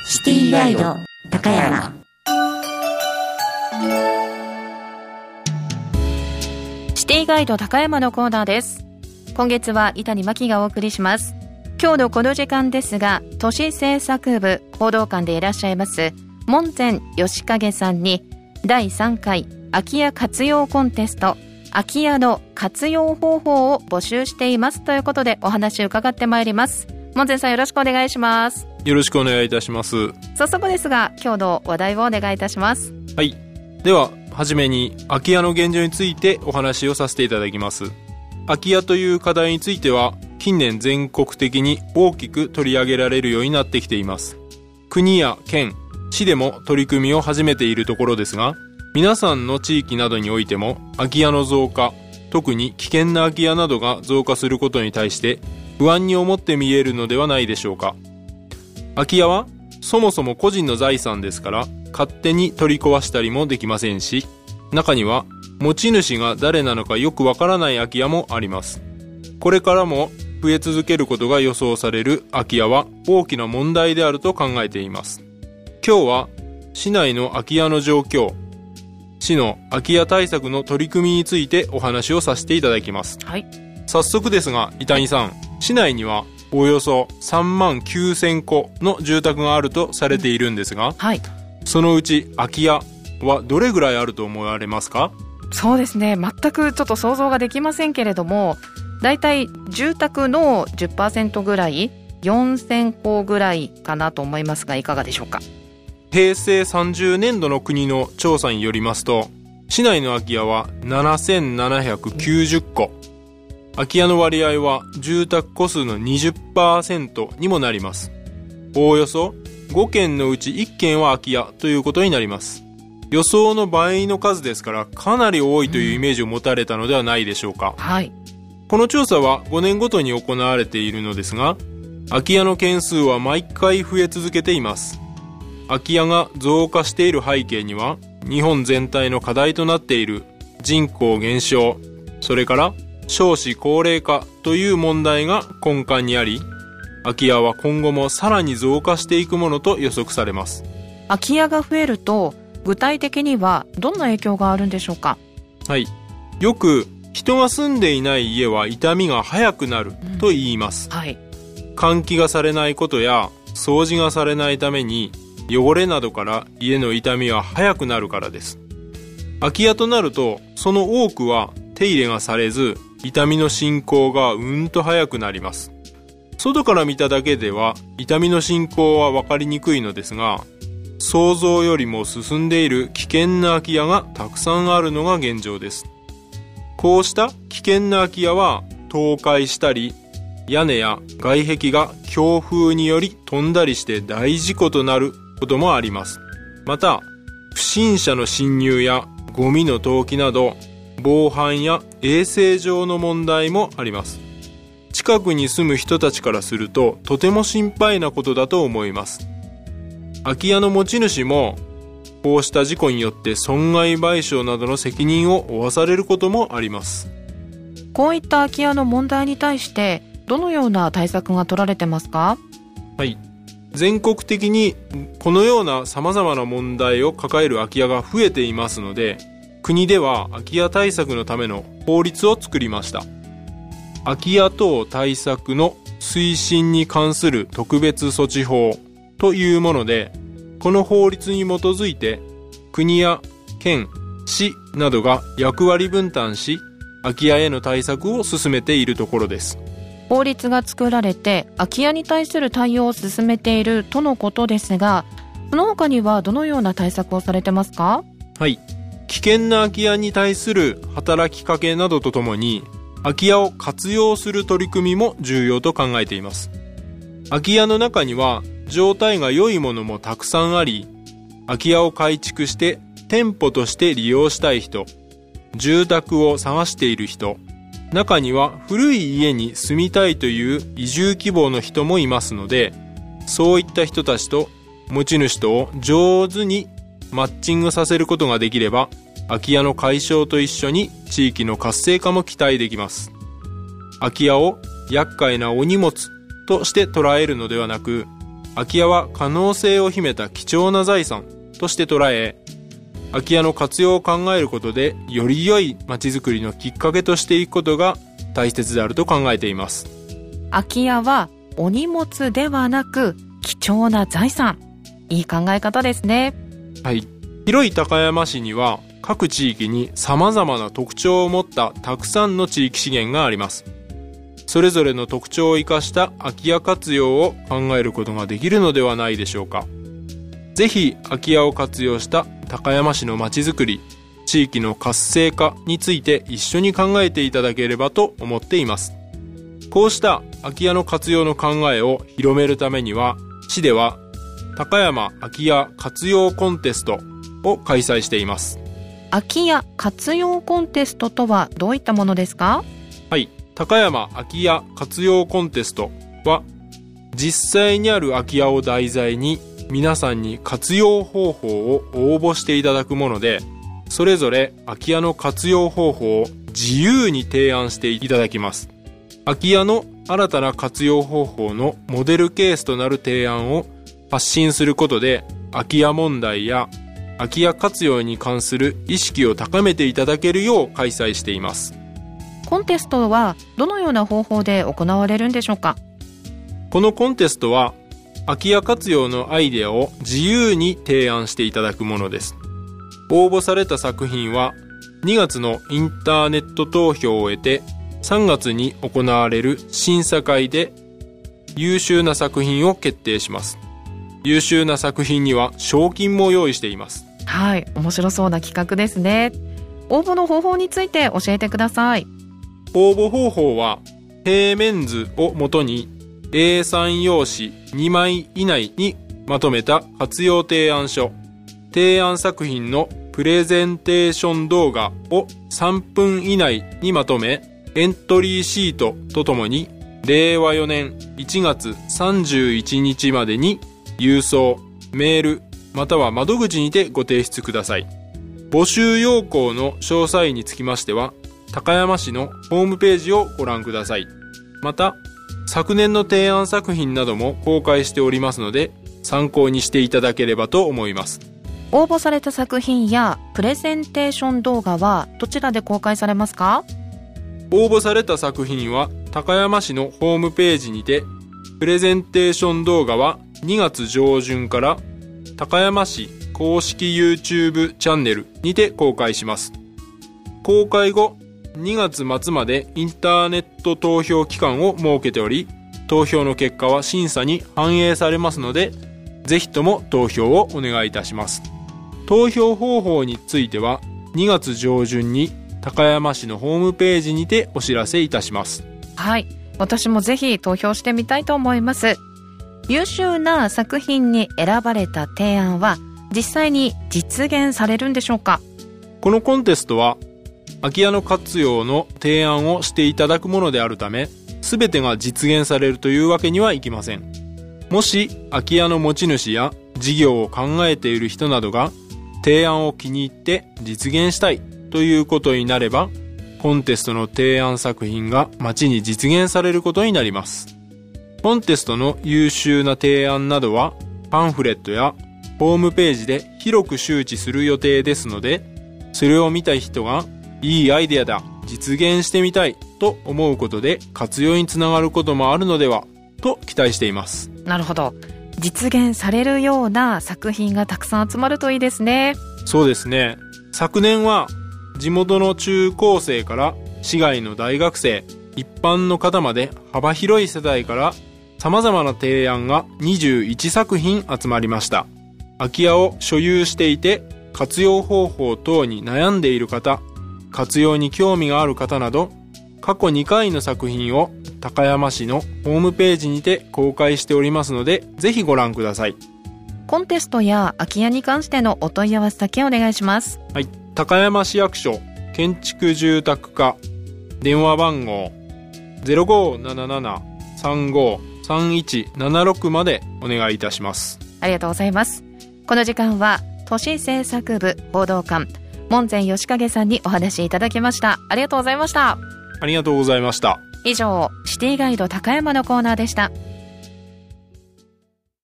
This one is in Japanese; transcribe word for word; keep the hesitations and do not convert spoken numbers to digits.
シティガイド高山。 シティガイド高山のコーナーです。今月は伊谷真希がお送りします。今日のこの時間ですが、都市政策部報道官でいらっしゃいます門前義景さんにだいさんかい空き家活用コンテスト、空き家の活用方法を募集していますということでお話を伺ってまいります。門前さん、よろしくお願いします。 よろしくお願いいたします。 早速ですが、今日の話題をお願いいたします。 はい、でははじめに空き家の現状についてお話をさせていただきます。空き家という課題については近年全国的に大きく取り上げられるようになってきています。国や県、市でも取り組みを始めているところですが、皆さんの地域などにおいても空き家の増加、特に危険な空き家などが増加することに対して不安に思って見えるのではないでしょうか。空き家はそもそも個人の財産ですから、勝手に取り壊したりもできませんし、中には持ち主が誰なのかよくわからない空き家もあります。これからも増え続けることが予想される空き家は大きな問題であると考えています。今日は市内の空き家の状況、市の空き家対策の取り組みについてお話をさせていただきます。 はい、 早速ですが、伊谷さん、市内にはおよそさんまんきゅうせんこの住宅があるとされているんですが、 はい、 そのうち空き家はどれぐらいあると思われますか？ そうですね、全くちょっと想像ができませんけれども、だいたい住宅の じゅっパーセント ぐらい、よんせんこぐらいかなと思いますが、いかがでしょうか？ へいせいさんじゅうねんどの国の調査によりますと、市内の空き家はななせんななひゃくきゅうじゅっこ、空き家の割合は住宅戸数の にじゅっパーセント にもなります。おおよそごけんのうちいっけんは空き家ということになります。予想の倍の数ですから、かなり多いというイメージを持たれたのではないでしょうか。 うん、はい。 この調査はごねんごとに行われているのですが、空き家の件数は毎回増え続けています。空き家が増加している背景には、日本全体の課題となっている人口減少、それから少子高齢化という問題が根幹にあり、空き家は今後もさらに増加していくものと予測されます。 空き家が増えると、具体的にはどんな影響があるんでしょうか？ はい、よく人が住んでいない家は傷みが早くなると言います。 うん、はい。 換気がされないことや掃除がされないために、汚れなどから家の傷みは早くなるからです。空き家となると、その多くは手入れがされず、傷みの進行がうんと早くなります。外から見ただけでは傷みの進行は分かりにくいのですが、想像よりも進んでいる危険な空き家がたくさんあるのが現状です。こうした危険な空き家は倒壊したり、屋根や外壁が強風により飛んだりして大事故となることもあります。また、不審者の侵入やゴミの投棄など、防犯や衛生上の問題もあります。近くに住む人たちからすると、とても心配なことだと思います。空き家の持ち主も、こうした事故によって損害賠償などの責任を負わされることもあります。 こういった空き家の問題に対して、どのような対策が取られてますか？ はい、全国的にこのような様々な問題を抱える空き家が増えていますので、国では空き家対策のための法律を作りました。空き家等対策の推進に関する特別措置法というもので、この法律に基づいて国や県、市などが役割分担し、空き家への対策を進めているところです。 法律が作られて空き家に対する対応を進めているとのことですが、その他にはどのような対策をされてますか？ はい、危険な空き家に対する働きかけなどとともに、空き家を活用する取り組みも重要と考えています。空き家の中には状態が良いものもたくさんあり、空き家を改築して店舗として利用したい人、住宅を探している人、中には古い家に住みたいという移住希望の人もいますので、そういった人たちと持ち主とを上手にマッチングさせることができれば、空き家の解消と一緒に地域の活性化も期待できます。空き家を厄介なお荷物として捉えるのではなく、 空き家は可能性を秘めた貴重な財産として捉え、空き家の活用を考えることでより良いまちづくりのきっかけとしていくことが大切であると考えています。 空き家はお荷物ではなく貴重な財産。いい考え方ですね。 はい。広い高山市には各地域に様々な特徴を持ったたくさんの地域資源があります。それぞれの特徴を生かした空き家活用を考えることができるのではないでしょうか。ぜひ空き家を活用した高山市のまちづくり、地域の活性化について一緒に考えていただければと思っています。こうした空き家の活用の考えを広めるためには、市では高山空き家活用コンテストを開催しています。 空き家活用コンテストとはどういったものですか？ はい、高山空き家活用コンテストは、実際にある空き家を題材に皆さんに活用方法を応募していただくもので、それぞれ空き家の活用方法を自由に提案していただきます。空き家の新たな活用方法のモデルケースとなる提案を発信することで、空き家問題や空き家活用に関する意識を高めていただけるよう開催しています。 コンテストはどのような方法で行われるんでしょうか？ このコンテストは空き家活用のアイデアを自由に提案していただくものです。応募された作品はにがつのインターネット投票を経て、さんがつに行われる審査会で優秀な作品を決定します。優秀な作品には賞金も用意しています。 はい、面白そうな企画ですね。応募の方法について教えてください。 応募方法は、平面図をもとに エーさん 用紙にまい以内にまとめた活用提案書、提案作品のプレゼンテーション動画をさんぷん以内にまとめ、エントリーシートとともにれいわよねんいちがつさんじゅういちにちまでに郵送、メール、または窓口にてご提出ください。募集要項の詳細につきましては、高山市のホームページをご覧ください。また、昨年の提案作品なども公開しておりますので、参考にしていただければと思います。 応募された作品やプレゼンテーション動画はどちらで公開されますか？ 応募された作品は高山市のホームページにて、プレゼンテーション動画はにがつ上旬から高山市公式 YouTube チャンネルにて公開します。公開後にがつまつまでインターネット投票期間を設けており、投票の結果は審査に反映されますので、ぜひとも投票をお願いいたします。投票方法についてはにがつ上旬に高山市のホームページにてお知らせいたします。 はい、私もぜひ投票してみたいと思います。優秀な作品に選ばれた提案は実際に実現されるんでしょうか？ このコンテストは空き家の活用の提案をしていただくものであるため、全てが実現されるというわけにはいきません。もし空き家の持ち主や事業を考えている人などが提案を気に入って実現したいということになれば、コンテストの提案作品が町に実現されることになります。コンテストの優秀な提案などはパンフレットやホームページで広く周知する予定ですので、それを見た人がいいアイデアだ、実現してみたいと思うことで活用につながることもあるのではと期待しています。 なるほど。実現されるような作品がたくさん集まるといいですね。 そうですね。昨年は地元の中高生から市外の大学生、一般の方まで幅広い世代から様々な提案がにじゅういちさくひん集まりました。空き家を所有していて活用方法等に悩んでいる方、活用に興味がある方など、過去にかいの作品を高山市のホームページにて公開しておりますので、ぜひご覧ください。 コンテストや空き家に関してのお問い合わせだけお願いします。 はい、高山市役所建築住宅課、電話番号 ゼロごーななななさんごさんいちななろく までお願いいたします。 ありがとうございます。この時間は都市政策部報道官門前義景さんにお話いただきました。ありがとうございました。 ありがとうございました。 以上、シティガイド高山のコーナーでした。